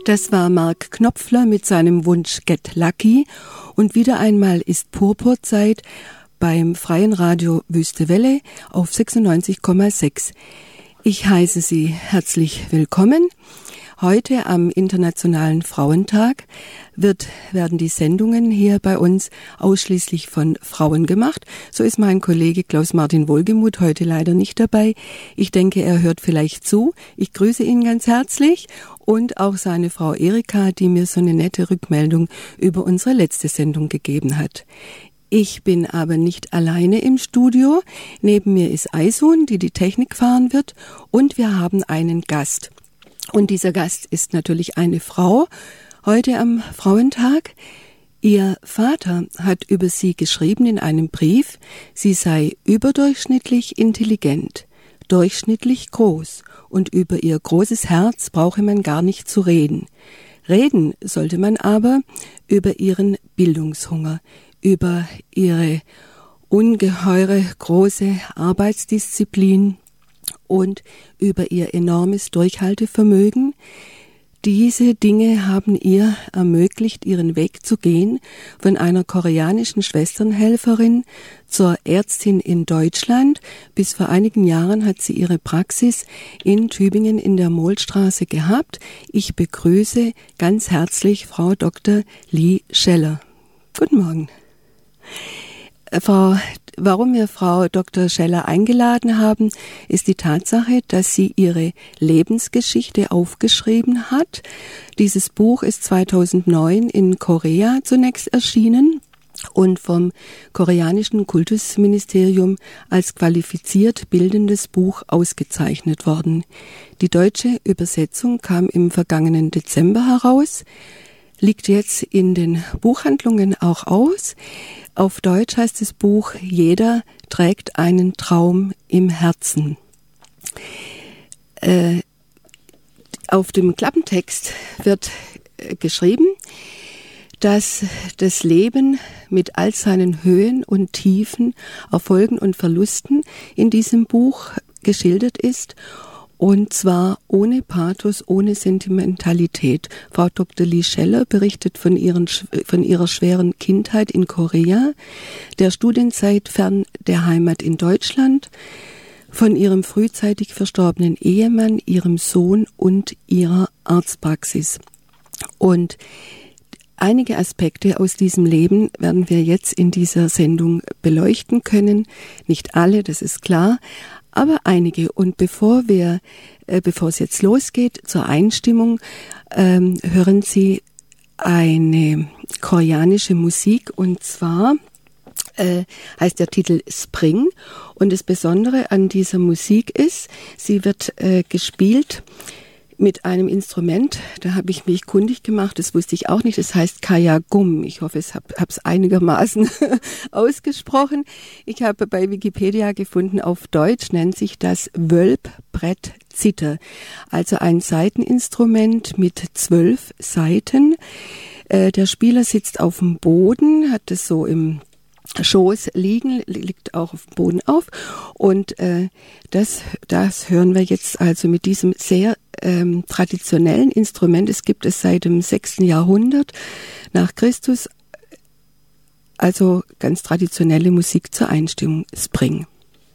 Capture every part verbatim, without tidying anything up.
Das war Mark Knopfler mit seinem Wunsch Get Lucky. Und wieder einmal ist Purpurzeit beim Freien Radio Wüste Welle auf sechsundneunzig Komma sechs. Ich heiße Sie herzlich willkommen. Heute am Internationalen Frauentag wird, werden die Sendungen hier bei uns ausschließlich von Frauen gemacht. So ist mein Kollege Klaus-Martin Wohlgemuth heute leider nicht dabei. Ich denke, er hört vielleicht zu. Ich grüße ihn ganz herzlich und auch seine Frau Erika, die mir so eine nette Rückmeldung über unsere letzte Sendung gegeben hat. Ich bin aber nicht alleine im Studio. Neben mir ist Aisun, die die Technik fahren wird, und wir haben einen Gast. Und dieser Gast ist natürlich eine Frau, heute am Frauentag. Ihr Vater hat über sie geschrieben in einem Brief, sie sei überdurchschnittlich intelligent, durchschnittlich groß, und über ihr großes Herz brauche man gar nicht zu reden. Reden sollte man aber über ihren Bildungshunger, über ihre ungeheure große Arbeitsdisziplin und über ihr enormes Durchhaltevermögen. Diese Dinge haben ihr ermöglicht, ihren Weg zu gehen, von einer koreanischen Schwesternhelferin zur Ärztin in Deutschland. Bis vor einigen Jahren hat sie ihre Praxis in Tübingen in der Mohlstraße gehabt. Ich begrüße ganz herzlich Frau Doktor Lee Scheller. Guten Morgen. Frau Warum wir Frau Doktor Scheller eingeladen haben, ist die Tatsache, dass sie ihre Lebensgeschichte aufgeschrieben hat. Dieses Buch ist zweitausendneun in Korea zunächst erschienen und vom koreanischen Kultusministerium als qualifiziert bildendes Buch ausgezeichnet worden. Die deutsche Übersetzung kam im vergangenen Dezember heraus, liegt jetzt in den Buchhandlungen auch aus. Auf Deutsch heißt das Buch Jeder trägt einen Traum im Herzen. Äh, auf dem Klappentext wird äh, geschrieben, dass das Leben mit all seinen Höhen und Tiefen, Erfolgen und Verlusten in diesem Buch geschildert ist. Und zwar ohne Pathos, ohne Sentimentalität. Frau Doktor Lee Scheller berichtet von, ihren, von ihrer schweren Kindheit in Korea, der Studienzeit fern der Heimat in Deutschland, von ihrem frühzeitig verstorbenen Ehemann, ihrem Sohn und ihrer Arztpraxis. Und einige Aspekte aus diesem Leben werden wir jetzt in dieser Sendung beleuchten können. Nicht alle, das ist klar, aber einige. Und bevor wir, äh, bevor es jetzt losgeht zur Einstimmung, ähm, hören Sie eine koreanische Musik, und zwar äh, heißt der Titel Spring. Und das Besondere an dieser Musik ist, sie wird äh, gespielt mit einem Instrument, da habe ich mich kundig gemacht, das wusste ich auch nicht, das heißt Kayagum. Ich hoffe, ich habe es einigermaßen ausgesprochen. Ich habe bei Wikipedia gefunden, auf Deutsch nennt sich das Wölbbrettzither, also ein Saiteninstrument mit zwölf Saiten. Äh, der Spieler sitzt auf dem Boden, hat es so im Schoß liegen, liegt auch auf dem Boden auf, und äh, das, das hören wir jetzt also mit diesem sehr ähm, traditionellen Instrument. Es gibt es seit dem sechsten Jahrhundert nach Christus, also ganz traditionelle Musik zur Einstimmung, Spring.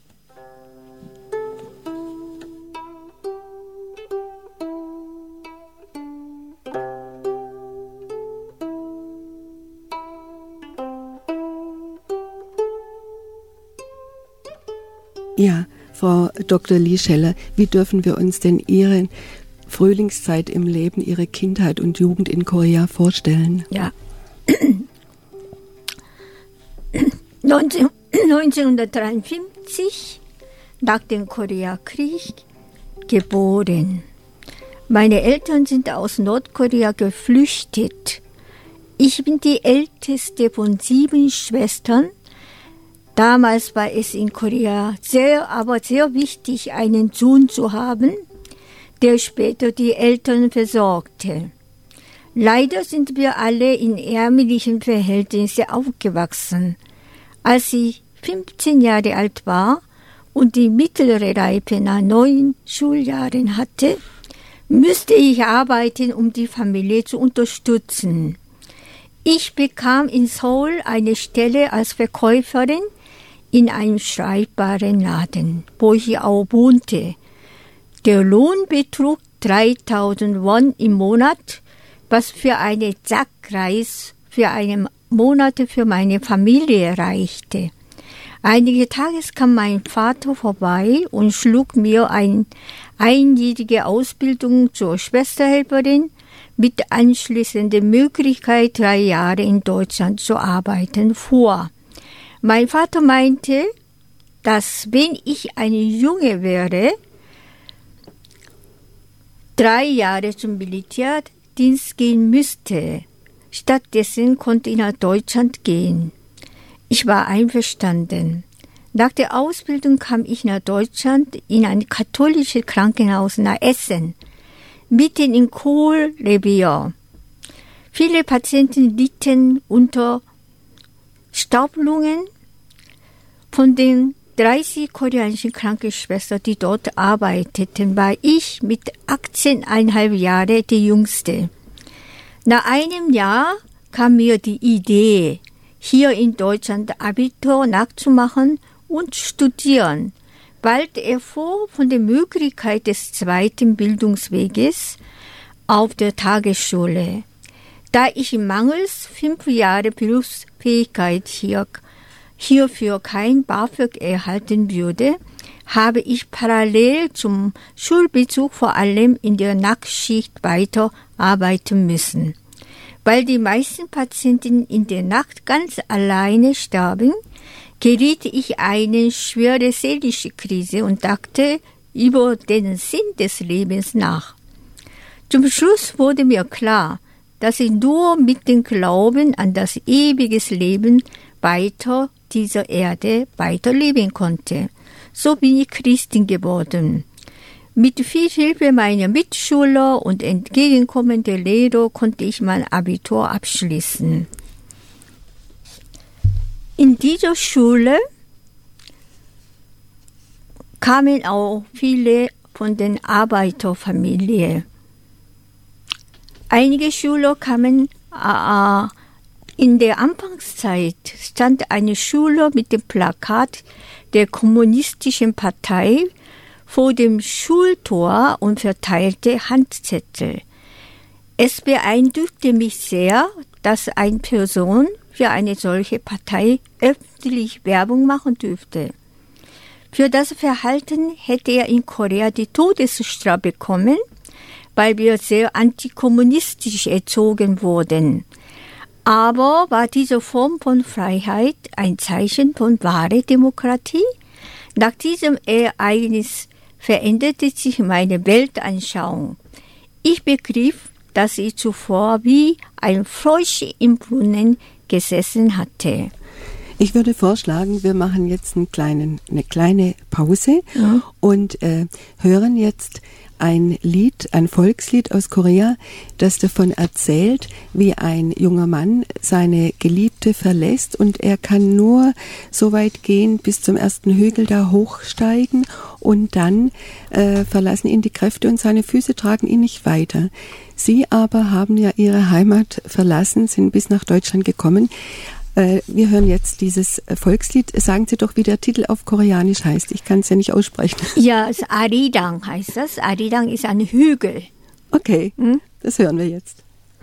Ja, Frau Doktor Lee Scheller, wie dürfen wir uns denn Ihre Frühlingszeit im Leben, Ihre Kindheit und Jugend in Korea vorstellen? Ja, neunzehnhundertdreiundfünfzig, nach dem Koreakrieg, geboren. Meine Eltern sind aus Nordkorea geflüchtet. Ich bin die älteste von sieben Schwestern. Damals war es in Korea sehr, aber sehr wichtig, einen Sohn zu haben, der später die Eltern versorgte. Leider sind wir alle in ärmlichen Verhältnissen aufgewachsen. Als ich fünfzehn Jahre alt war und die mittlere Reife nach neun Schuljahren hatte, müsste ich arbeiten, um die Familie zu unterstützen. Ich bekam in Seoul eine Stelle als Verkäuferin in einem Schreibwarenladen, wo ich auch wohnte. Der Lohn betrug dreitausend Won im Monat, was für eine Sackreis für einen Monat für meine Familie reichte. Einige Tage kam mein Vater vorbei und schlug mir eine einjährige Ausbildung zur Schwesterhelferin mit anschließender Möglichkeit, drei Jahre in Deutschland zu arbeiten, vor. Mein Vater meinte, dass wenn ich eine Junge wäre, drei Jahre zum Militärdienst gehen müsste. Stattdessen konnte ich nach Deutschland gehen. Ich war einverstanden. Nach der Ausbildung kam ich nach Deutschland in ein katholisches Krankenhaus nach Essen, mitten im Kohlrevier. Viele Patienten litten unter Staublungen. Von den dreißig koreanischen Krankenschwestern, die dort arbeiteten, war ich mit achtzehn Komma fünf Jahren die Jüngste. Nach einem Jahr kam mir die Idee, hier in Deutschland Abitur nachzumachen und studieren. Bald erfuhr von der Möglichkeit des zweiten Bildungsweges auf der Tagesschule. Da ich mangels fünf Jahre Berufsfähigkeit hier, hierfür kein BAföG erhalten würde, habe ich parallel zum Schulbesuch vor allem in der Nachtschicht weiter arbeiten müssen. Weil die meisten Patienten in der Nacht ganz alleine starben, geriet ich in eine schwere seelische Krise und dachte über den Sinn des Lebens nach. Zum Schluss wurde mir klar, dass ich nur mit dem Glauben an das ewige Leben weiter dieser Erde weiterleben konnte. So bin ich Christin geworden. Mit viel Hilfe meiner Mitschüler und Entgegenkommen der Lehrer konnte ich mein Abitur abschließen. In dieser Schule kamen auch viele von den Arbeiterfamilien. Einige Schüler kamen, äh, in der Anfangszeit stand eine Schüler mit dem Plakat der Kommunistischen Partei vor dem Schultor und verteilte Handzettel. Es beeindruckte mich sehr, dass eine Person für eine solche Partei öffentlich Werbung machen dürfte. Für das Verhalten hätte er in Korea die Todesstrafe bekommen, weil wir sehr antikommunistisch erzogen wurden. Aber war diese Form von Freiheit ein Zeichen von wahrer Demokratie? Nach diesem Ereignis veränderte sich meine Weltanschauung. Ich begriff, dass ich zuvor wie ein Frosch im Brunnen gesessen hatte. Ich würde vorschlagen, wir machen jetzt einen kleinen, eine kleine Pause ja. und äh, hören jetzt ein Lied, ein Volkslied aus Korea, das davon erzählt, wie ein junger Mann seine Geliebte verlässt und er kann nur so weit gehen, bis zum ersten Hügel da hochsteigen und dann äh, verlassen ihn die Kräfte und seine Füße tragen ihn nicht weiter. Sie aber haben ja ihre Heimat verlassen, sind bis nach Deutschland gekommen. Äh, wir hören jetzt dieses Volkslied. Sagen Sie doch, wie der Titel auf Koreanisch heißt. Ich kann es ja nicht aussprechen. Ja, Arirang heißt das. Arirang ist ein Hügel. Okay, hm? Das hören wir jetzt.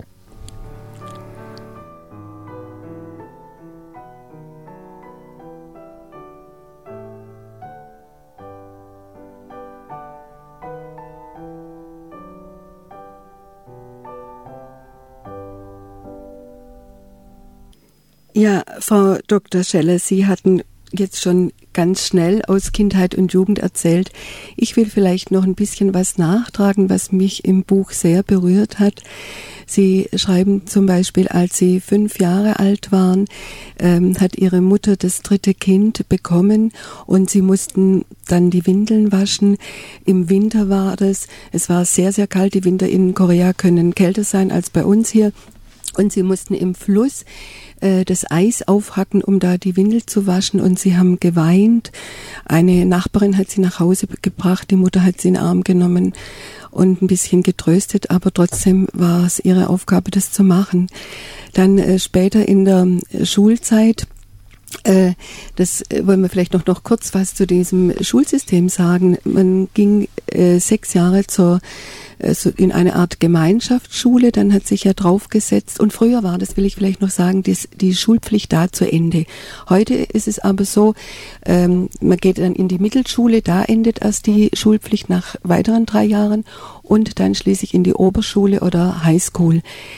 Ja, Frau Doktor Scheller, Sie hatten jetzt schon ganz schnell aus Kindheit und Jugend erzählt. Ich will vielleicht noch ein bisschen was nachtragen, was mich im Buch sehr berührt hat. Sie schreiben zum Beispiel, als Sie fünf Jahre alt waren, ähm, hat Ihre Mutter das dritte Kind bekommen und Sie mussten dann die Windeln waschen. Im Winter war das, es war sehr, sehr kalt. Die Winter in Korea können kälter sein als bei uns hier. Und sie mussten im Fluss äh, das Eis aufhacken, um da die Windel zu waschen. Und sie haben geweint. Eine Nachbarin hat sie nach Hause gebracht. Die Mutter hat sie in den Arm genommen und ein bisschen getröstet. Aber trotzdem war es ihre Aufgabe, das zu machen. Dann äh, später in der äh, Schulzeit, äh, das äh, wollen wir vielleicht noch, noch kurz was zu diesem Schulsystem sagen. Man ging äh, sechs Jahre zur so in eine Art Gemeinschaftsschule, dann hat sich ja draufgesetzt und früher war, das will ich vielleicht noch sagen, die, die Schulpflicht da zu Ende. Heute ist es aber so, ähm, man geht dann in die Mittelschule, da endet erst die Schulpflicht nach weiteren drei Jahren und dann schließlich in die Oberschule oder Highschool.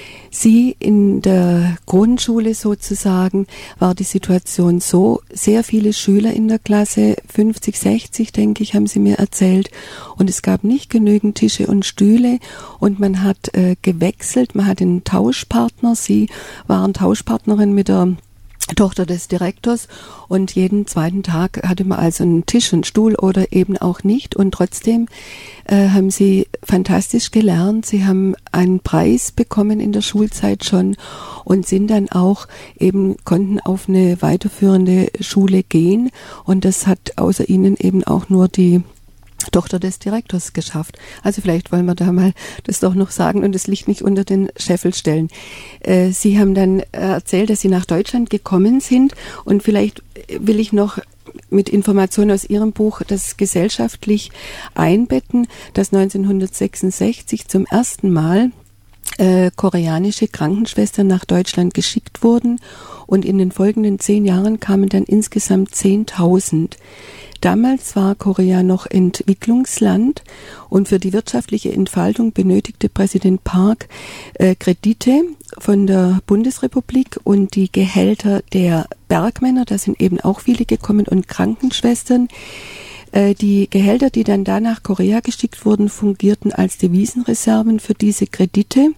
Sie in der Grundschule sozusagen war die Situation so, sehr viele Schüler in der Klasse, fünfzig, sechzig denke ich, haben sie mir erzählt und es gab nicht genügend Tische und Stühle und man hat äh, gewechselt, man hat einen Tauschpartner, sie waren Tauschpartnerin mit der Tochter des Direktors und jeden zweiten Tag hatte man also einen Tisch und Stuhl oder eben auch nicht und trotzdem äh, haben sie fantastisch gelernt. Sie haben einen Preis bekommen in der Schulzeit schon und sind dann auch eben, konnten auf eine weiterführende Schule gehen und das hat außer ihnen eben auch nur die Tochter des Direktors geschafft. Also vielleicht wollen wir da mal das doch noch sagen und das Licht nicht unter den Scheffel stellen. Äh, Sie haben dann erzählt, dass Sie nach Deutschland gekommen sind und vielleicht will ich noch mit Informationen aus Ihrem Buch das gesellschaftlich einbetten, dass neunzehnhundertsechsundsechzig zum ersten Mal äh, koreanische Krankenschwestern nach Deutschland geschickt wurden und in den folgenden zehn Jahren kamen dann insgesamt zehntausend. Damals war Korea noch Entwicklungsland und für die wirtschaftliche Entfaltung benötigte Präsident Park äh, Kredite von der Bundesrepublik und die Gehälter der Bergmänner, da sind eben auch viele gekommen, und Krankenschwestern. Äh, die Gehälter, die dann da nach Korea geschickt wurden, fungierten als Devisenreserven für diese Kredite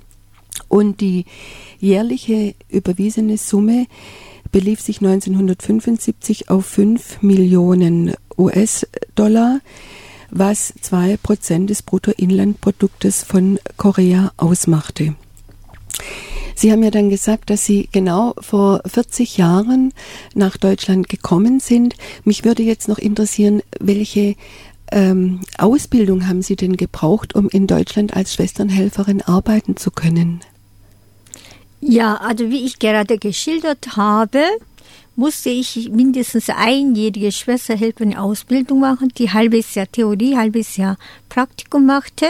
und die jährliche überwiesene Summe belief sich neunzehnhundertfünfundsiebzig auf fünf Millionen U S-Dollar, was zwei Prozent des Bruttoinlandproduktes von Korea ausmachte. Sie haben ja dann gesagt, dass Sie genau vor vierzig Jahren nach Deutschland gekommen sind. Mich würde jetzt noch interessieren, welche ähm, Ausbildung haben Sie denn gebraucht, um in Deutschland als Schwesternhelferin arbeiten zu können? Ja, also wie ich gerade geschildert habe, musste ich mindestens einjährige Schwesterhelferin-Ausbildung machen, die halbes Jahr Theorie, halbes Jahr Praktikum machte.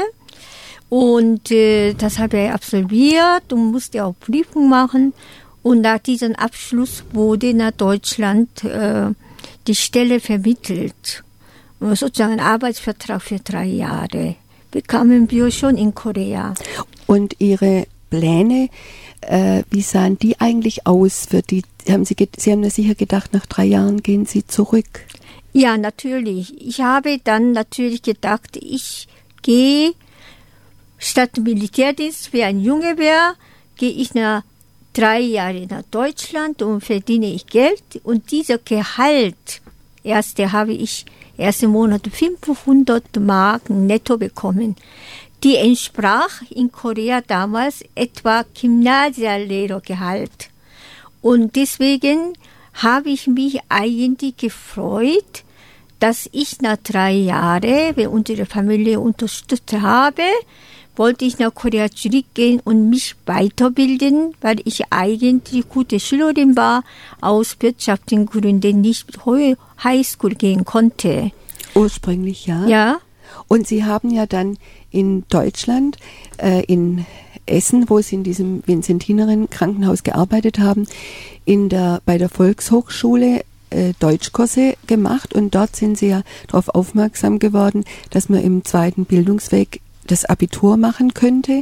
Und äh, das habe ich absolviert und musste auch Prüfung machen. Und nach diesem Abschluss wurde nach Deutschland äh, die Stelle vermittelt. Und sozusagen ein Arbeitsvertrag für drei Jahre bekamen wir schon in Korea. Und Ihre Pläne, äh, wie sahen die eigentlich aus? Für die, haben Sie, Sie haben ja sicher gedacht, nach drei Jahren gehen Sie zurück. Ja, natürlich. Ich habe dann natürlich gedacht, ich gehe statt Militärdienst, wie ein Junge wäre, gehe ich nach drei Jahre nach Deutschland und verdiene ich Geld. Und dieser Gehalt, erste habe ich erste Monat fünfhundert Mark netto bekommen. Die entsprach in Korea damals etwa Gymnasiallehrergehalt. Und deswegen habe ich mich eigentlich gefreut, dass ich nach drei Jahren, wenn unsere Familie unterstützt habe, wollte ich nach Korea zurückgehen und mich weiterbilden, weil ich eigentlich gute Schülerin war, aus wirtschaftlichen Gründen nicht Highschool gehen konnte. Ursprünglich, ja. Ja. Und Sie haben ja dann in Deutschland, äh, in Essen, wo Sie in diesem Vinzentinerinnen-Krankenhaus gearbeitet haben, in der, bei der Volkshochschule äh, Deutschkurse gemacht. Und dort sind Sie ja darauf aufmerksam geworden, dass man im zweiten Bildungsweg das Abitur machen könnte.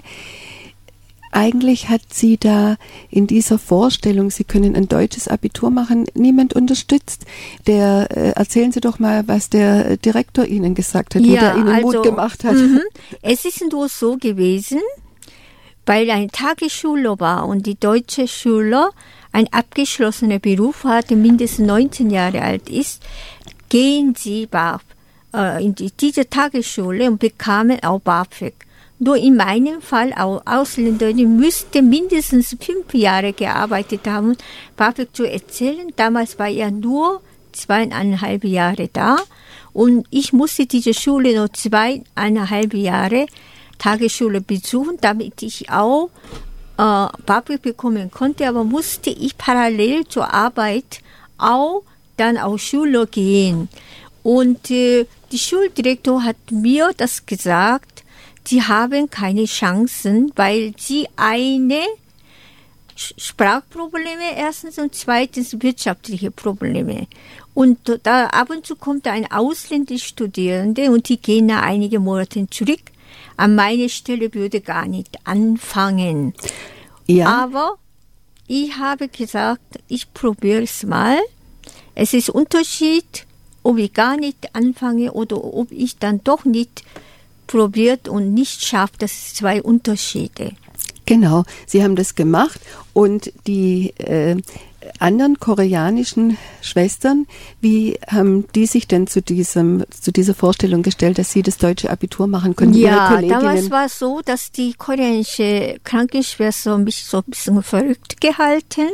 Eigentlich hat Sie da in dieser Vorstellung, Sie können ein deutsches Abitur machen, niemand unterstützt. Der, äh, erzählen Sie doch mal, was der Direktor Ihnen gesagt hat, ja, wie der Ihnen also, Mut gemacht hat. M- es ist nur so gewesen, weil ein Tagesschüler war und die deutsche Schüler ein abgeschlossener Beruf hatte, mindestens neunzehn Jahre alt ist, gehen Sie in die, diese Tagesschule und bekamen auch BAföG. Nur in meinem Fall, auch Ausländer, die müssten mindestens fünf Jahre gearbeitet haben. Babek zu erzählen, damals war er nur zweieinhalb Jahre da und ich musste diese Schule noch zweieinhalb Jahre Tagesschule besuchen, damit ich auch äh, Babek bekommen konnte, aber musste ich parallel zur Arbeit auch dann auf Schule gehen. Und äh, die Schuldirektor hat mir das gesagt, sie haben keine Chancen, weil sie eine Sprachprobleme erstens und zweitens wirtschaftliche Probleme. Und da ab und zu kommt ein ausländischer Studierende und die gehen nach einigen Monaten zurück. An meiner Stelle würde gar nicht anfangen. Ja. Aber ich habe gesagt, ich probiere es mal. Es ist Unterschied, ob ich gar nicht anfange oder ob ich dann doch nicht probiert und nicht schaffe. Das sind zwei Unterschiede. Genau, Sie haben das gemacht und die äh, anderen koreanischen Schwestern, wie haben die sich denn zu diesem zu dieser Vorstellung gestellt, dass sie das deutsche Abitur machen können? Ja, damals war es so, dass die koreanische Krankenschwester mich so ein bisschen verrückt gehalten,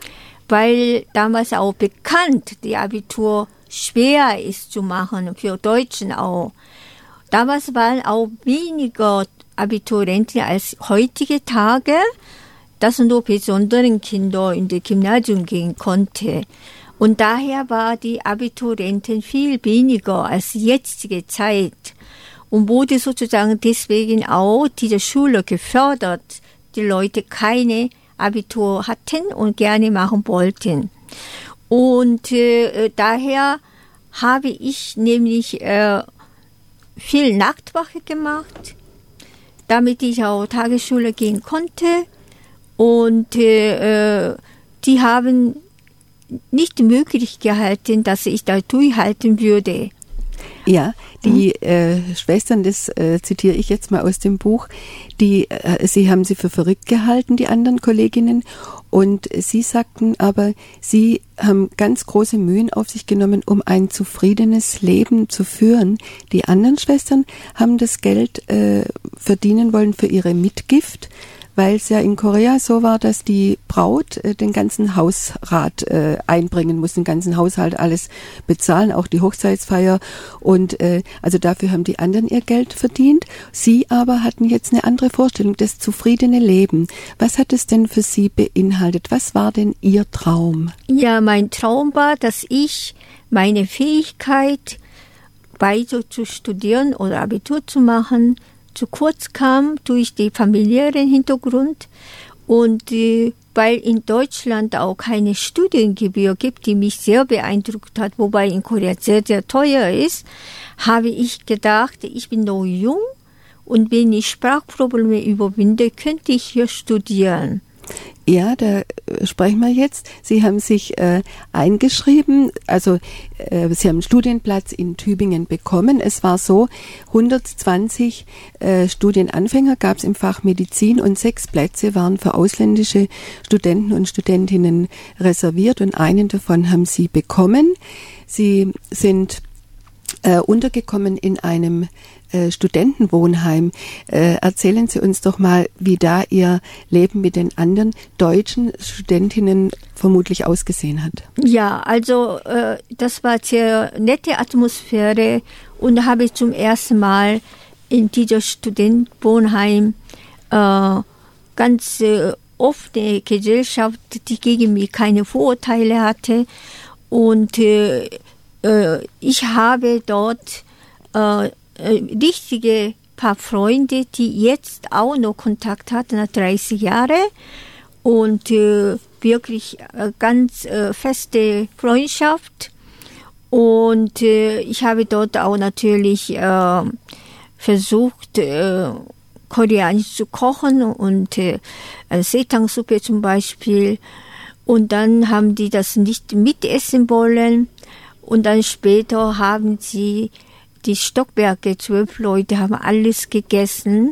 weil damals auch bekannt, die Abitur schwer ist zu machen, für Deutschen auch. Damals waren auch weniger Abiturienten als heutige Tage, dass nur besonderen Kinder in das Gymnasium gehen konnte. Und daher war die Abiturienten viel weniger als jetzige Zeit und wurde sozusagen deswegen auch diese Schule gefördert, die Leute keine Abitur hatten und gerne machen wollten. Und äh, daher habe ich nämlich äh, viel Nachtwache gemacht, damit ich auch Tagesschule gehen konnte. Und äh, die haben nicht möglich gehalten, dass ich da durchhalten würde. Ja, die hm? äh, Schwestern, das äh, zitiere ich jetzt mal aus dem Buch, die, äh, sie haben sie für verrückt gehalten, die anderen Kolleginnen, und sie sagten aber, sie haben ganz große Mühen auf sich genommen, um ein zufriedenes Leben zu führen. Die anderen Schwestern haben das Geld äh, verdienen wollen für ihre Mitgift, weil es ja in Korea so war, dass die Braut äh, den ganzen Hausrat äh, einbringen muss, den ganzen Haushalt alles bezahlen, auch die Hochzeitsfeier. Und äh, also dafür haben die anderen ihr Geld verdient. Sie aber hatten jetzt eine andere Vorstellung, das zufriedene Leben. Was hat es denn für Sie beinhaltet? Was war denn Ihr Traum? Ja, mein Traum war, dass ich meine Fähigkeit, weiter zu studieren oder Abitur zu machen, zu kurz kam durch den familiären Hintergrund und äh, weil in Deutschland auch keine Studiengebühr gibt, die mich sehr beeindruckt hat, wobei in Korea sehr, sehr teuer ist, habe ich gedacht, ich bin noch jung und wenn ich Sprachprobleme überwinde, könnte ich hier studieren. Ja, da sprechen wir jetzt. Sie haben sich äh, eingeschrieben, also äh, Sie haben einen Studienplatz in Tübingen bekommen. Es war so, hundertzwanzig äh, Studienanfänger gab es im Fach Medizin und sechs Plätze waren für ausländische Studenten und Studentinnen reserviert und einen davon haben Sie bekommen. Sie sind äh, untergekommen in einem Äh, Studentenwohnheim. Äh, erzählen Sie uns doch mal, wie da Ihr Leben mit den anderen deutschen Studentinnen vermutlich ausgesehen hat. Ja, also äh, das war sehr nette Atmosphäre und da habe ich zum ersten Mal in dieser Studentenwohnheim äh, ganz äh, offene Gesellschaft, die gegen mich keine Vorurteile hatte und äh, äh, ich habe dort äh, richtige paar Freunde, die jetzt auch noch Kontakt hatten nach dreißig Jahren und äh, wirklich äh, ganz äh, feste Freundschaft und äh, ich habe dort auch natürlich äh, versucht äh, koreanisch zu kochen und äh, Seetangsuppe zum Beispiel und dann haben die das nicht mitessen wollen und dann später haben sie die Stockwerke, zwölf Leute haben alles gegessen.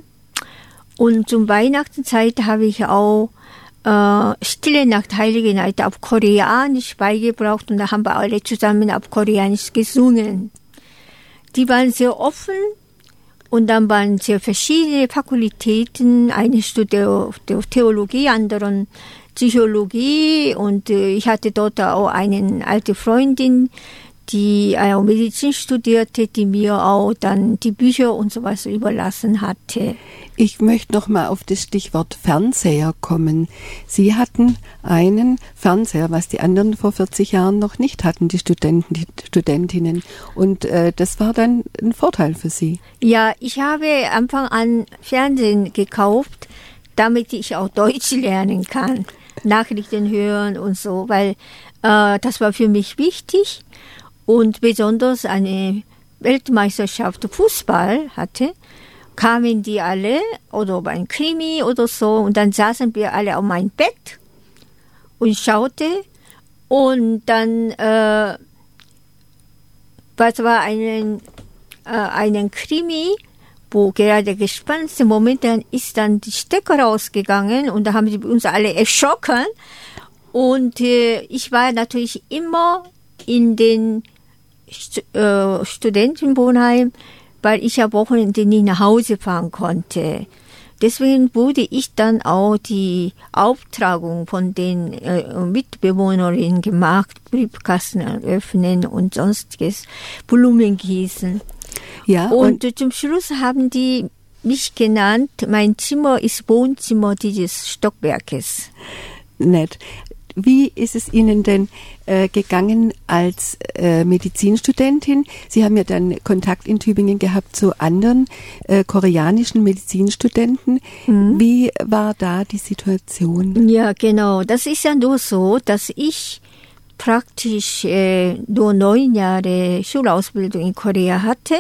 Und zum Weihnachtszeit habe ich auch äh, Stille Nacht, Heilige Nacht auf Koreanisch beigebracht und da haben wir alle zusammen auf Koreanisch gesungen. Die waren sehr offen Und dann waren sehr verschiedene Fakultäten, eine studierte Theologie, anderen Psychologie und äh, ich hatte dort auch eine alte Freundin, die auch Medizin studierte, die mir auch dann die Bücher und sowas überlassen hatte. Ich möchte noch mal auf das Stichwort Fernseher kommen. Sie hatten einen Fernseher, was die anderen vor vierzig Jahren noch nicht hatten, die Studenten, die Studentinnen. Und äh, das war dann ein Vorteil für Sie. Ja, ich habe Anfang an Fernsehen gekauft, damit ich auch Deutsch lernen kann, Nachrichten hören und so, weil äh, das war für mich wichtig. Und besonders eine Weltmeisterschaft Fußball hatte, kamen die alle oder ein Krimi oder so und dann saßen wir alle auf meinem Bett und schaute und dann äh, was war einen äh, einen Krimi, wo gerade gespannte Moment, dann ist dann die Stecker rausgegangen und da haben sie uns alle erschrocken und äh, ich war natürlich immer in den St- äh, Studentenwohnheim, weil ich ja Wochenende nie nach Hause fahren konnte. Deswegen wurde ich dann auch die Auftragung von den äh, Mitbewohnerinnen gemacht, Briefkasten öffnen und sonstiges, Blumen gießen. Ja, und, und zum Schluss haben die mich genannt, mein Zimmer ist Wohnzimmer dieses Stockwerkes. Nett. Wie ist es Ihnen denn äh, gegangen als äh, Medizinstudentin? Sie haben ja dann Kontakt in Tübingen gehabt zu anderen äh, koreanischen Medizinstudenten. Mhm. Wie war da die Situation? Ja, genau. Das ist ja nur so, dass ich praktisch äh, nur neun Jahre Schulausbildung in Korea hatte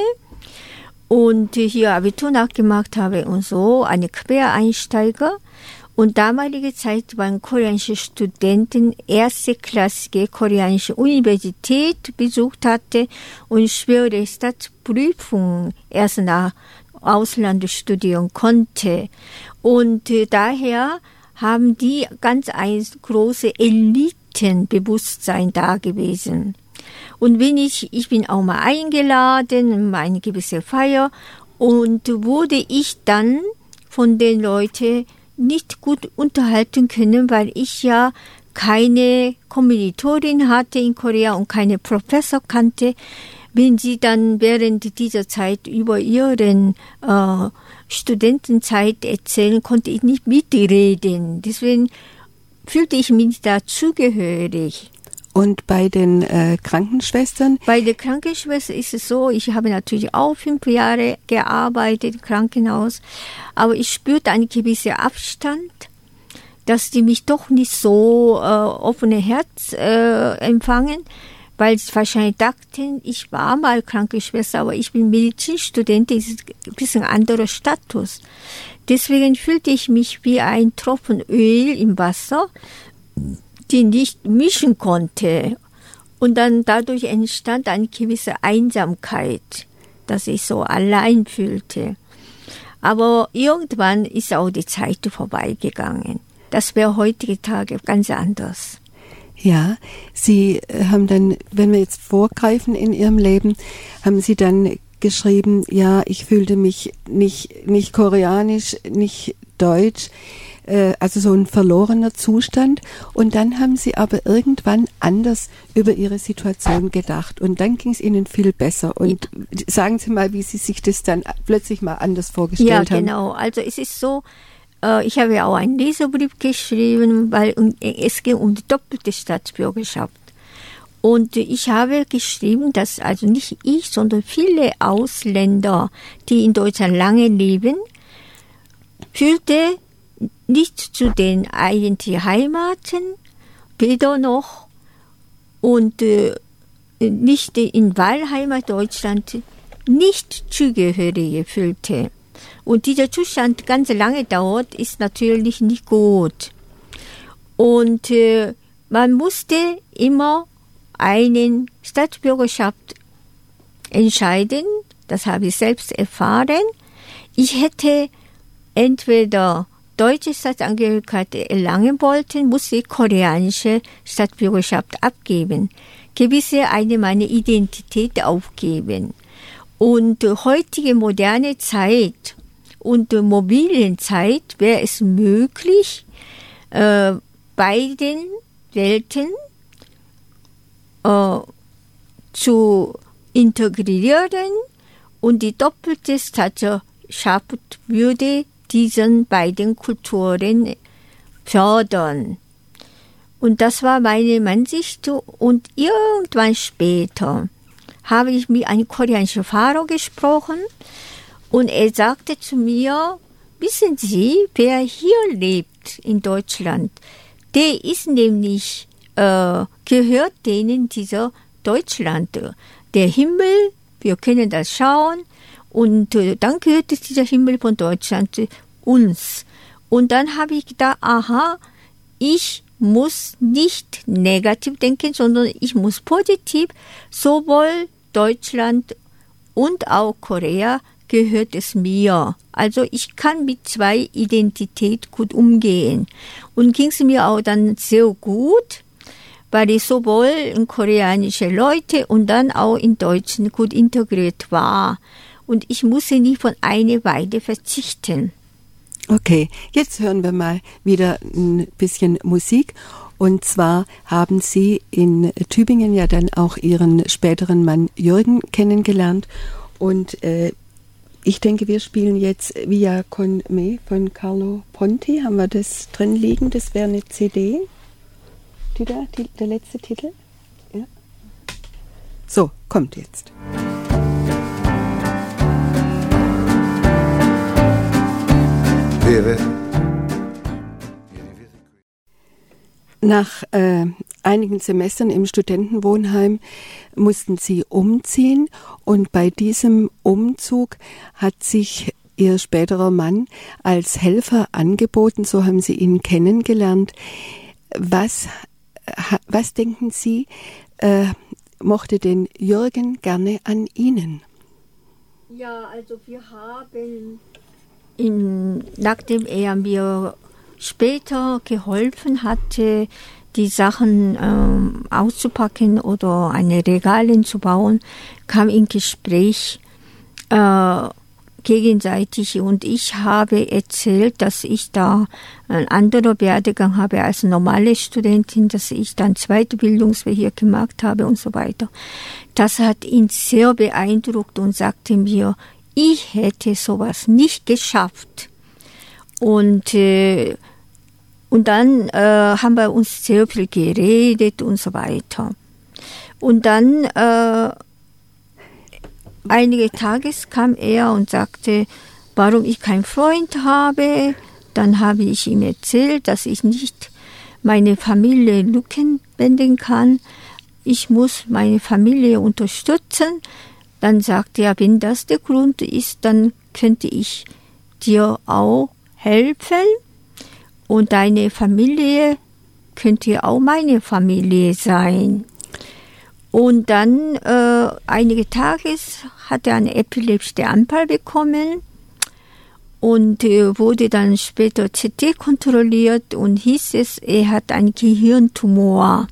und hier Abitur nachgemacht habe und so, eine Quereinsteiger. Und damalige Zeit waren koreanische Studenten erstklassige koreanische Universität besucht hatte und schwere Staatsprüfungen erst nach Ausland studieren konnte. Und äh, daher haben die ganz ein große Elitenbewusstsein da gewesen. Und wenn ich, ich bin auch mal eingeladen in eine gewisse Feier und wurde ich dann von den Leuten nicht gut unterhalten können, weil ich ja keine Kommilitonin hatte in Korea und keine Professor kannte. Wenn sie dann während dieser Zeit über ihren äh, Studentenzeit erzählen, konnte ich nicht mitreden. Deswegen fühlte ich mich dazugehörig. Und bei den äh, Krankenschwestern? Bei den Krankenschwestern ist es so, ich habe natürlich auch fünf Jahre gearbeitet im Krankenhaus, aber ich spürte einen gewissen Abstand, dass die mich doch nicht so äh, offene Herz äh, empfangen, weil sie wahrscheinlich dachten, ich war mal Krankenschwester, aber ich bin Medizinstudentin, das ist ein bisschen anderer Status. Deswegen fühlte ich mich wie ein Tropfen Öl im Wasser, die nicht mischen konnte. Und dann dadurch entstand eine gewisse Einsamkeit, dass ich so allein fühlte. Aber irgendwann ist auch die Zeit vorbeigegangen. Das wäre heutige Tage ganz anders. Ja, Sie haben dann, wenn wir jetzt vorgreifen in Ihrem Leben, haben Sie dann geschrieben, ja, ich fühlte mich nicht, nicht koreanisch, nicht deutsch, also so ein verlorener Zustand. Und dann haben Sie aber irgendwann anders über Ihre Situation gedacht. Und dann ging es Ihnen viel besser. Und ja. Sagen Sie mal, wie Sie sich das dann plötzlich mal anders vorgestellt haben. Ja, genau. Haben. Also es ist so, ich habe ja auch einen Leserbrief geschrieben, weil es ging um die doppelte Staatsbürgerschaft. Und ich habe geschrieben, dass also nicht ich, sondern viele Ausländer, die in Deutschland lange leben, fühlte nicht zu den eigentlichen Heimaten, weder noch und äh, nicht in Wahlheimat Deutschland nicht Zugehörige fühlte. Und dieser Zustand ganz lange dauert, ist natürlich nicht gut. Und äh, man musste immer einen Staatsbürgerschaft entscheiden, das habe ich selbst erfahren. Ich hätte entweder deutsche Staatsangehörigkeit erlangen wollten, musste ich koreanische Staatsbürgerschaft abgeben. Gewisse eine meine Identität aufgeben. Und äh, heutige moderne Zeit und äh, mobilen Zeit wäre es möglich, äh, beiden Welten äh, zu integrieren und die doppelte Staatschaft würde diesen beiden Kulturen fördern. Und das war meine Ansicht. Und irgendwann später habe ich mit einem koreanischen Pfarrer gesprochen und er sagte zu mir, wissen Sie, wer hier lebt in Deutschland, der ist nämlich, äh, gehört denen dieser Deutschland. Der Himmel, wir können das schauen und äh, dann gehört dieser Himmel von Deutschland uns. Und dann habe ich gedacht, aha, ich muss nicht negativ denken, sondern ich muss positiv, sowohl Deutschland und auch Korea gehört es mir. Also ich kann mit zwei Identitäten gut umgehen. Und ging es mir auch dann sehr gut, weil ich sowohl in koreanische Leute und dann auch in Deutschen gut integriert war. Und ich musste nie von einer Weide verzichten. Okay, jetzt hören wir mal wieder ein bisschen Musik. Und zwar haben Sie in Tübingen ja dann auch Ihren späteren Mann Jürgen kennengelernt. Und äh, ich denke, wir spielen jetzt Via con me von Carlo Ponti. Haben wir das drin liegen? Das wäre eine C D. Die da, die, der letzte Titel? Ja. So, kommt jetzt. Nach äh, einigen Semestern im Studentenwohnheim mussten sie umziehen und bei diesem Umzug hat sich ihr späterer Mann als Helfer angeboten, so haben sie ihn kennengelernt. Was, was denken Sie, äh, mochte den Jürgen gerne an Ihnen? Ja, also wir haben, in, nachdem er mir später geholfen hatte, die Sachen ähm, auszupacken oder eine Regale zu bauen, kam in Gespräch äh, gegenseitig und ich habe erzählt, dass ich da einen anderen Werdegang habe als normale Studentin, dass ich dann zweite Bildungsweg hier gemacht habe und so weiter. Das hat ihn sehr beeindruckt und sagte mir, ich hätte sowas nicht geschafft. Und, äh, und dann äh, haben wir uns sehr viel geredet und so weiter. Und dann, äh, einige Tage kam er und sagte, warum ich keinen Freund habe. Dann habe ich ihm erzählt, dass ich nicht meine Familie Lücken wenden kann. Ich muss meine Familie unterstützen. Dann sagte er, wenn das der Grund ist, dann könnte ich dir auch helfen und deine Familie könnte auch meine Familie sein. Und dann, äh, einige Tage hat er einen epileptischen Anfall bekommen und äh, wurde dann später C T kontrolliert und hieß es, er hat einen Gehirntumor.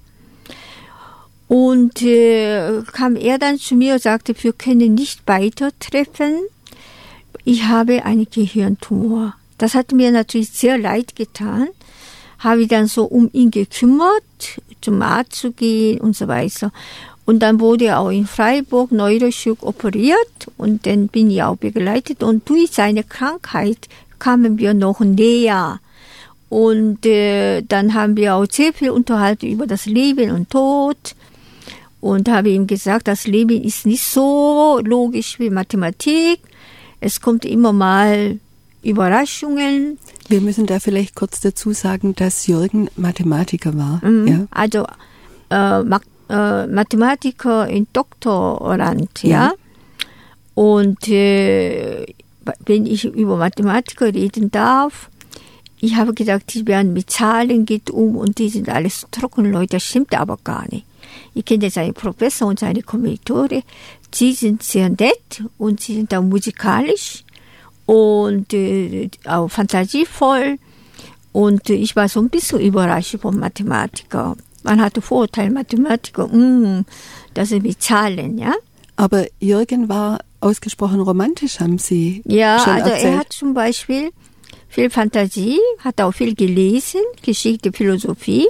Und äh, kam er dann zu mir und sagte, wir können nicht weiter treffen. Ich habe einen Gehirntumor. Das hat mir natürlich sehr leid getan. Habe ich dann so um ihn gekümmert, zum Arzt zu gehen und so weiter. Und dann wurde er auch in Freiburg Neurochirurg operiert und dann bin ich auch begleitet. Und durch seine Krankheit kamen wir noch näher. Und äh, dann haben wir auch sehr viel unterhalten über das Leben und Tod. Und habe ihm gesagt, das Leben ist nicht so logisch wie Mathematik. Es kommt immer mal Überraschungen. Wir müssen da vielleicht kurz dazu sagen, dass Jürgen Mathematiker war. Mhm. Ja. Also äh, äh, Mathematiker in Doktorand, ja. ja. Und äh, wenn ich über Mathematiker reden darf, ich habe gesagt, die werden mit Zahlen geht um und die sind alles trocken Leute. Das stimmt aber gar nicht. Ich kenne seinen Professor und seine Kommilitone. Sie sind sehr nett und sie sind auch musikalisch und äh, auch fantasievoll. Und äh, ich war so ein bisschen überrascht vom Mathematiker. Man hatte Vorurteile, Mathematiker, mh, das sind mit Zahlen, ja. Aber Jürgen war ausgesprochen romantisch, haben Sie ja, schon also erzählt. Er hat zum Beispiel viel Fantasie, hat auch viel gelesen, Geschichte, Philosophie.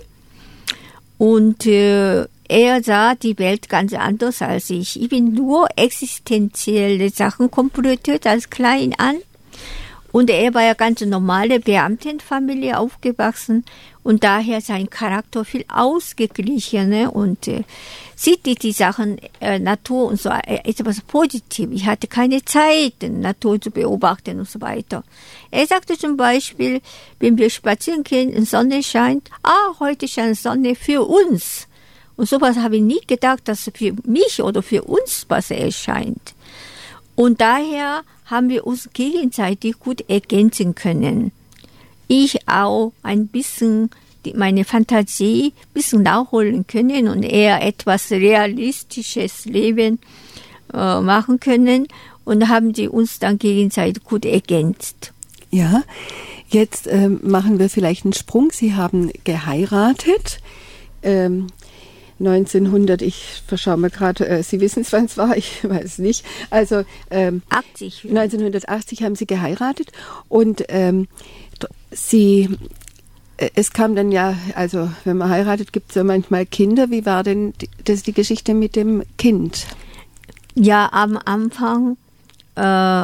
Und äh, er sah die Welt ganz anders als ich. Ich bin nur existenzielle Sachen komprimiert als klein an. Und er war ja ganz normale Beamtenfamilie aufgewachsen und daher sein Charakter viel ausgeglichener und äh, sieht die, die Sachen, äh, Natur und so, äh, etwas positiv. Ich hatte keine Zeit, Natur zu beobachten und so weiter. Er sagte zum Beispiel, wenn wir spazieren gehen, die Sonne scheint, ah, heute scheint Sonne für uns. Und sowas habe ich nie gedacht, dass für mich oder für uns was erscheint. Und daher haben wir uns gegenseitig gut ergänzen können. Ich auch ein bisschen die, meine Fantasie ein bisschen nachholen können und eher etwas realistisches Leben äh, machen können und haben sie uns dann gegenseitig gut ergänzt. Ja, jetzt äh, machen wir vielleicht einen Sprung. Sie haben geheiratet. Ähm, neunzehnhundert, ich verschaue mal gerade, äh, Sie wissen es, wann es war, ich weiß nicht. Also ähm, achtzig. neunzehnhundertachtzig haben Sie geheiratet und ähm, Sie, äh, es kam dann ja, also wenn man heiratet, gibt es ja manchmal Kinder. Wie war denn die, das die Geschichte mit dem Kind? Ja, am Anfang, äh,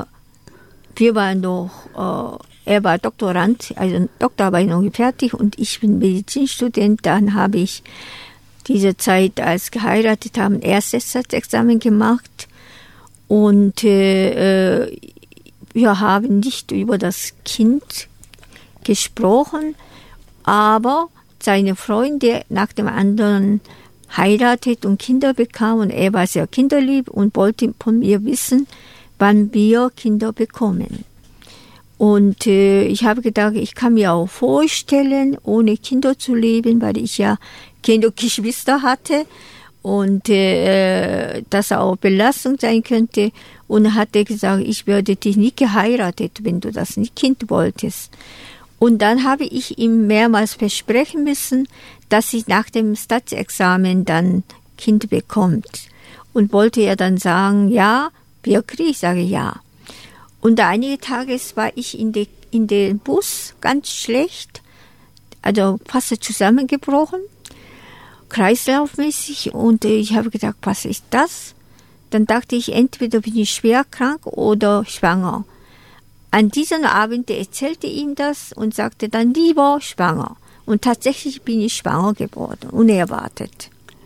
wir waren noch, äh, er war Doktorand, also Doktorarbeit noch fertig und ich bin Medizinstudent, dann habe ich diese Zeit, als geheiratet haben, erstes Staatsexamen gemacht und äh, wir haben nicht über das Kind gesprochen, aber seine Freunde nach dem anderen heiratet und Kinder bekam und er war sehr kinderlieb und wollte von mir wissen, wann wir Kinder bekommen. Und äh, ich habe gedacht, ich kann mir auch vorstellen, ohne Kinder zu leben, weil ich ja keine Geschwister hatte und äh, das auch Belastung sein könnte. Und hatte gesagt, ich werde dich nicht geheiratet, wenn du das nicht Kind wolltest. Und dann habe ich ihm mehrmals versprechen müssen, dass ich nach dem Staatsexamen dann Kind bekommt. Und wollte er dann sagen, ja, wirklich? Ich sage ja. Und einige Tage war ich in, de, in den Bus ganz schlecht, also fast zusammengebrochen, kreislaufmäßig. Und ich habe gedacht, was ist das? Dann dachte ich, entweder bin ich schwer krank oder schwanger. An diesem Abend erzählte ihm das und sagte dann lieber schwanger. Und tatsächlich bin ich schwanger geworden, unerwartet.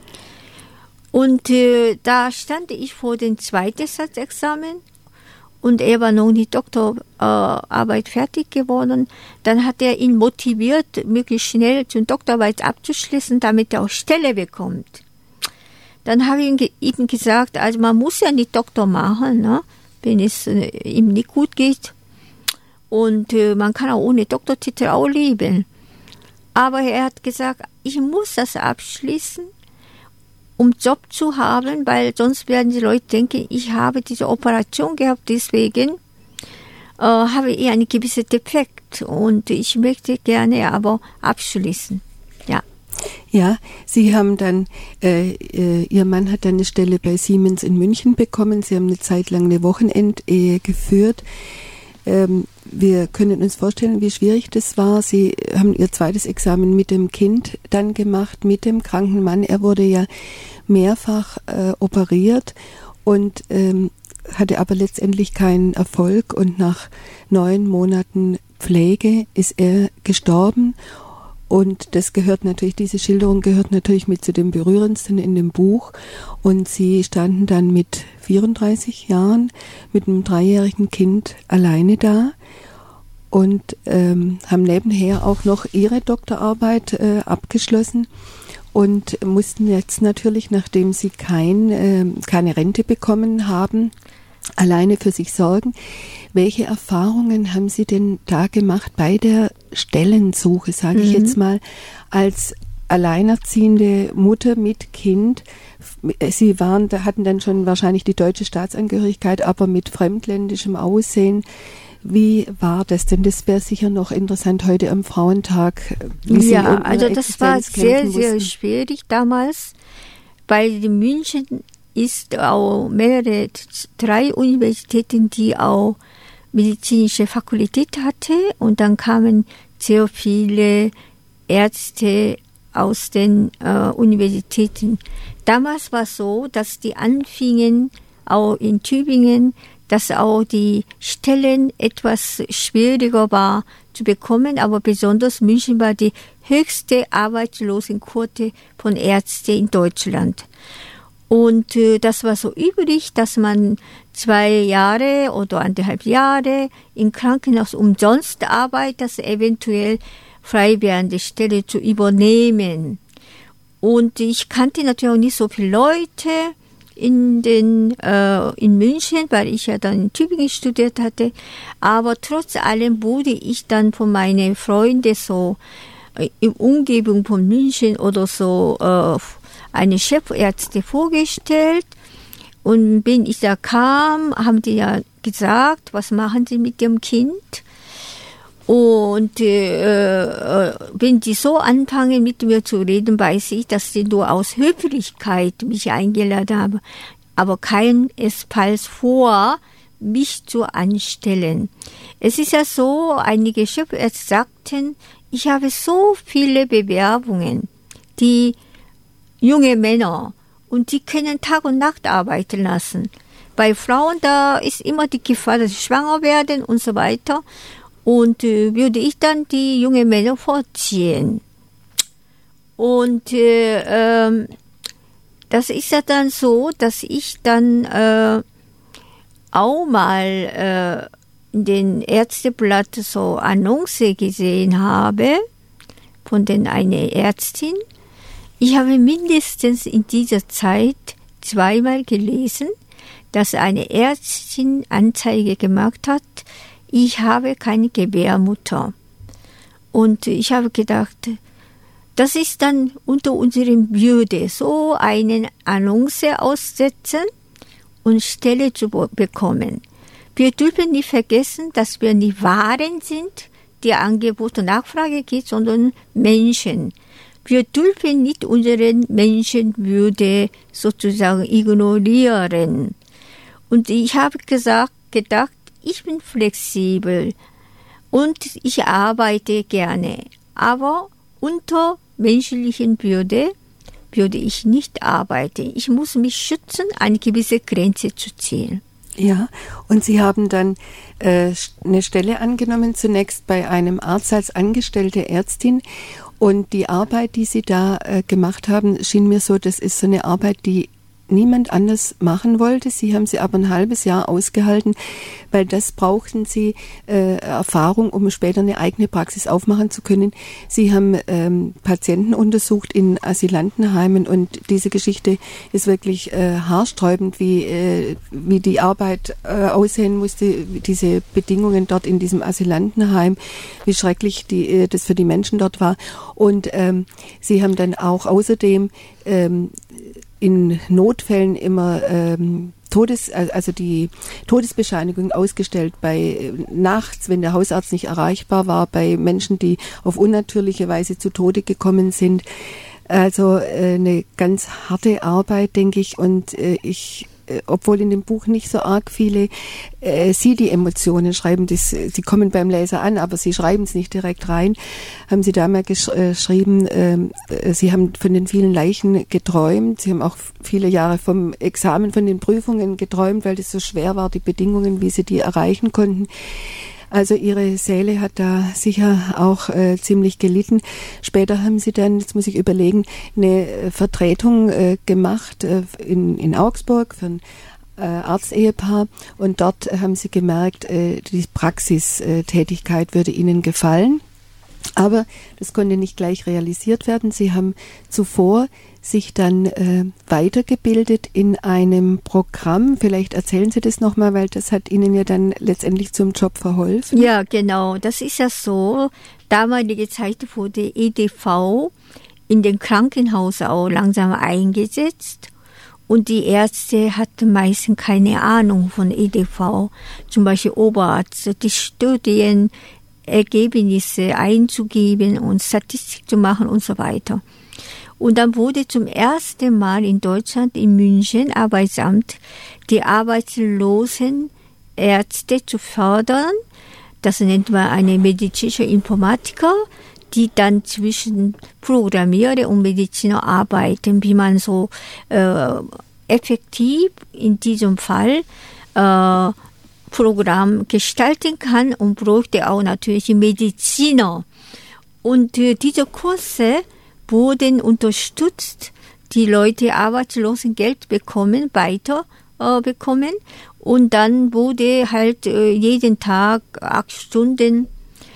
Und äh, da stand ich vor dem zweiten Staatsexamen und er war noch nicht Doktorarbeit äh, fertig geworden. Dann hat er ihn motiviert, möglichst schnell zur Doktorarbeit abzuschließen, damit er auch Stelle bekommt. Dann habe ich ihm gesagt, also man muss ja nicht Doktor machen, ne, wenn es äh, ihm nicht gut geht. Und äh, man kann auch ohne Doktortitel auch leben. Aber er hat gesagt, ich muss das abschließen, um Job zu haben, weil sonst werden die Leute denken, ich habe diese Operation gehabt, deswegen äh, habe ich einen gewissen Defekt und ich möchte gerne aber abschließen. Ja. Ja, Sie haben dann, äh, äh, Ihr Mann hat dann eine Stelle bei Siemens in München bekommen. Sie haben eine Zeit lang eine Wochenendehe geführt. Ähm, wir können uns vorstellen, wie schwierig das war. Sie haben Ihr zweites Examen mit dem Kind dann gemacht, mit dem kranken Mann. Er wurde ja mehrfach äh, operiert und ähm, hatte aber letztendlich keinen Erfolg. Und nach neun Monaten Pflege ist er gestorben. Und das gehört natürlich, diese Schilderung gehört natürlich mit zu dem Berührendsten in dem Buch. Und Sie standen dann mit vierunddreißig Jahren mit einem dreijährigen Kind alleine da und ähm, haben nebenher auch noch Ihre Doktorarbeit äh, abgeschlossen und mussten jetzt natürlich, nachdem Sie kein, äh, keine Rente bekommen haben, alleine für sich sorgen. Welche Erfahrungen haben Sie denn da gemacht bei der Stellensuche, sage ich Mhm. jetzt mal, als alleinerziehende Mutter mit Kind? Sie waren, da hatten dann schon wahrscheinlich die deutsche Staatsangehörigkeit, aber mit fremdländischem Aussehen. Wie war das denn? Das wäre sicher noch interessant heute am Frauentag. Wie Sie Ja, um also Ihre das war Existenz sehr, kämpfen sehr mussten. schwierig damals, weil in München ist auch mehrere, drei Universitäten, die auch medizinische Fakultät hatte und dann kamen sehr viele Ärzte aus den äh, Universitäten. Damals war es so, dass die anfingen, auch in Tübingen, dass auch die Stellen etwas schwieriger war zu bekommen, aber besonders München war die höchste Arbeitslosenquote von Ärzten in Deutschland. Und äh, das war so üblich, dass man zwei Jahre oder anderthalb Jahre im Krankenhaus umsonst arbeitet, dass eventuell frei werdende Stelle zu übernehmen. Und ich kannte natürlich auch nicht so viele Leute in den äh, in München, weil ich ja dann in Tübingen studiert hatte. Aber trotz allem wurde ich dann von meinen Freunden so äh, in Umgebung von München oder so äh, eine Chefärzte vorgestellt. Und wenn ich da kam, haben die ja gesagt, was machen Sie mit dem Kind? Und äh, wenn die so anfangen, mit mir zu reden, weiß ich, dass sie nur aus Höflichkeit mich eingeladen haben, aber keinesfalls vor, mich zu anstellen. Es ist ja so, einige Chefärzte sagten, ich habe so viele Bewerbungen, die junge Männer, und die können Tag und Nacht arbeiten lassen. Bei Frauen, da ist immer die Gefahr, dass sie schwanger werden und so weiter. Und äh, würde ich dann die jungen Männer vorziehen. Und äh, äh, das ist ja dann so, dass ich dann äh, auch mal äh, in den Ärzteblatt so Annonce gesehen habe von den einer Ärztin. Ich habe mindestens in dieser Zeit zweimal gelesen, dass eine Ärztin Anzeige gemacht hat, ich habe keine Gebärmutter. Und ich habe gedacht, das ist dann unter unserem Würde, so eine Annonce aussetzen und Stelle zu bekommen. Wir dürfen nicht vergessen, dass wir nicht Waren sind, die Angebot und Nachfrage geht, sondern Menschen. Wir dürfen nicht unsere Menschenwürde sozusagen ignorieren. Und ich habe gesagt, gedacht, ich bin flexibel und ich arbeite gerne, aber unter menschlichen Würde würde ich nicht arbeiten. Ich muss mich schützen, eine gewisse Grenze zu ziehen. Ja, und Sie haben dann äh, eine Stelle angenommen, zunächst bei einem Arzt als angestellte Ärztin. Und die Arbeit, die Sie da äh, gemacht haben, schien mir so, das ist so eine Arbeit, die niemand anders machen wollte. Sie haben sie aber ein halbes Jahr ausgehalten, weil das brauchten Sie äh, Erfahrung, um später eine eigene Praxis aufmachen zu können. Sie haben ähm, Patienten untersucht in Asylantenheimen und diese Geschichte ist wirklich äh, haarsträubend, wie, äh, wie die Arbeit äh, aussehen musste, diese Bedingungen dort in diesem Asylantenheim, wie schrecklich die, äh, das für die Menschen dort war. Und ähm, Sie haben dann auch außerdem ähm, in Notfällen immer ähm, Todes, also die Todesbescheinigung ausgestellt bei äh, nachts, wenn der Hausarzt nicht erreichbar war, bei Menschen, die auf unnatürliche Weise zu Tode gekommen sind. Also äh, eine ganz harte Arbeit, denke ich. Und äh, ich, äh, obwohl in dem Buch nicht so arg viele äh, Sie die Emotionen schreiben, das, sie kommen beim Leser an, aber Sie schreiben es nicht direkt rein, haben Sie da mal gesch- äh, geschrieben, äh, Sie haben von den vielen Leichen geträumt. Sie haben auch viele Jahre vom Examen, von den Prüfungen geträumt, weil das so schwer war, die Bedingungen, wie Sie die erreichen konnten. Also Ihre Seele hat da sicher auch äh, ziemlich gelitten. Später haben Sie dann, jetzt muss ich überlegen, eine äh, Vertretung äh, gemacht äh, in, in Augsburg für ein äh, Arztehepaar und dort äh, haben Sie gemerkt, äh, die Praxistätigkeit würde Ihnen gefallen. Aber das konnte nicht gleich realisiert werden. Sie haben zuvor sich dann äh, weitergebildet in einem Programm. Vielleicht erzählen Sie das nochmal, weil das hat Ihnen ja dann letztendlich zum Job verholfen. Ja, genau. Das ist ja so. Damalige Zeit wurde E D V in den Krankenhäusern auch langsam eingesetzt. Und die Ärzte hatten meistens keine Ahnung von E D V. Zum Beispiel Oberarzt. Die Studien Ergebnisse einzugeben und Statistik zu machen und so weiter. Und dann wurde zum ersten Mal in Deutschland, in München, Arbeitsamt, die arbeitslosen Ärzte zu fördern. Das nennt man eine medizinische Informatiker, die dann zwischen Programmierer und Mediziner arbeiten, wie man so äh, effektiv in diesem Fall äh, Programm gestalten kann und bräuchte auch natürlich Mediziner. Und äh, diese Kurse wurden unterstützt, die Leute Arbeitslosengeld bekommen, weiter äh, bekommen. Und dann wurde halt äh, jeden Tag acht Stunden,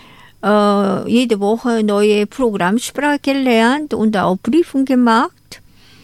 äh, jede Woche neue Programmsprache gelernt und auch Prüfung gemacht.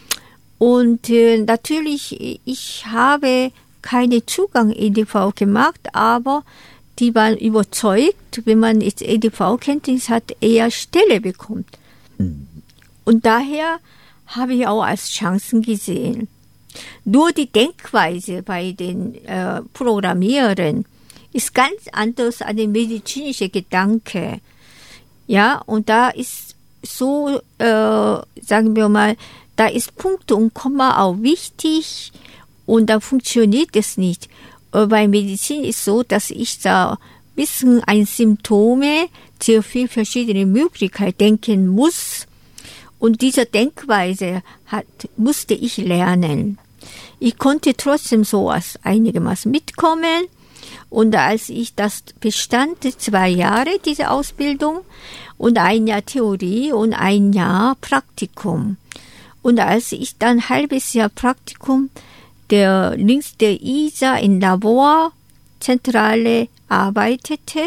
Und äh, natürlich, ich habe keinen Zugang E D V gemacht, aber die waren überzeugt, wenn man jetzt E D V-Kenntnis hat, eher Stelle bekommt. Mhm. Und daher habe ich auch als Chancen gesehen. Nur die Denkweise bei den äh, Programmierern ist ganz anders als der medizinische Gedanke. Ja, und da ist so, äh, sagen wir mal, da ist Punkte und Komma auch wichtig und da funktioniert es nicht. Äh, bei Medizin ist so, dass ich da ein bisschen an Symptome, sehr viele verschiedene Möglichkeiten denken muss. Und diese Denkweise hat, musste ich lernen. Ich konnte trotzdem sowas einigermaßen mitkommen. Und als ich das bestand, zwei Jahre, diese Ausbildung, und ein Jahr Theorie und ein Jahr Praktikum. Und als ich dann ein halbes Jahr Praktikum der links der I S A in Laborzentrale arbeitete,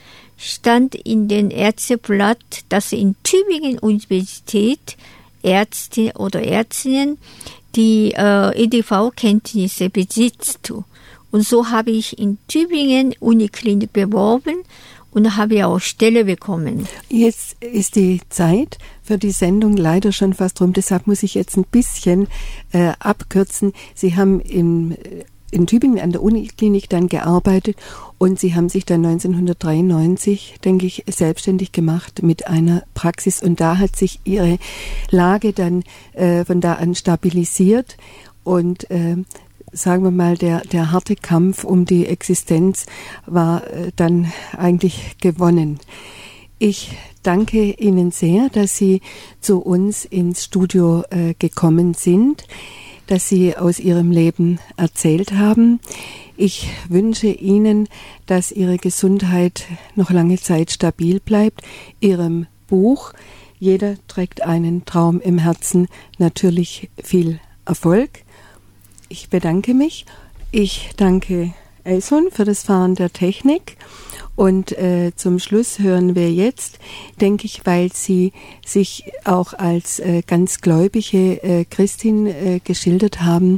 stand in den Ärzteblatt, dass in Tübingen Universität Ärzte oder Ärztinnen die äh, E D V-Kenntnisse besitzt. Und so habe ich in Tübingen Uniklinik beworben und habe auch Stelle bekommen. Jetzt ist die Zeit für die Sendung leider schon fast rum, deshalb muss ich jetzt ein bisschen äh, abkürzen. Sie haben im in Tübingen an der Uniklinik dann gearbeitet und Sie haben sich dann neunzehnhundertdreiundneunzig, denke ich, selbstständig gemacht mit einer Praxis und da hat sich Ihre Lage dann äh, von da an stabilisiert und äh, sagen wir mal, der, der harte Kampf um die Existenz war äh, dann eigentlich gewonnen. Ich danke Ihnen sehr, dass Sie zu uns ins Studio äh, gekommen sind, dass Sie aus Ihrem Leben erzählt haben. Ich wünsche Ihnen, dass Ihre Gesundheit noch lange Zeit stabil bleibt. Ihrem Buch Jeder trägt einen Traum im Herzen natürlich viel Erfolg. Ich bedanke mich. Ich danke Elson für das Fahren der Technik. Und äh, zum Schluss hören wir jetzt, denke ich, weil sie sich auch als äh, ganz gläubige äh, Christin äh, geschildert haben,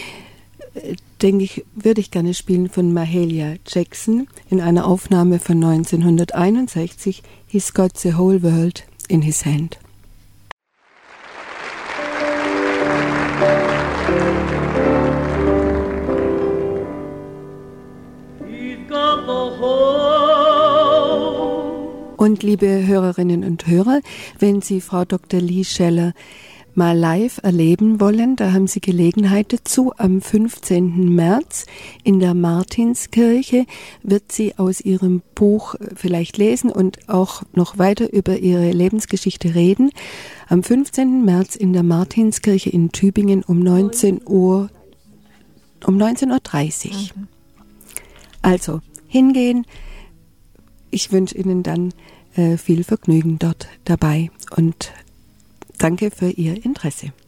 äh, denke ich, würde ich gerne spielen von Mahalia Jackson in einer Aufnahme von neunzehnhunderteinundsechzig, He's Got the Whole World in His Hand. Und liebe Hörerinnen und Hörer, wenn Sie Frau Doktor Lee Scheller mal live erleben wollen, da haben Sie Gelegenheit dazu. Am fünfzehnten März in der Martinskirche wird sie aus ihrem Buch vielleicht lesen und auch noch weiter über ihre Lebensgeschichte reden. Am fünfzehnten März in der Martinskirche in Tübingen um neunzehn Uhr, um neunzehn Uhr dreißig. Mhm. Also hingehen. Ich wünsche Ihnen dann äh, viel Vergnügen dort dabei und danke für Ihr Interesse.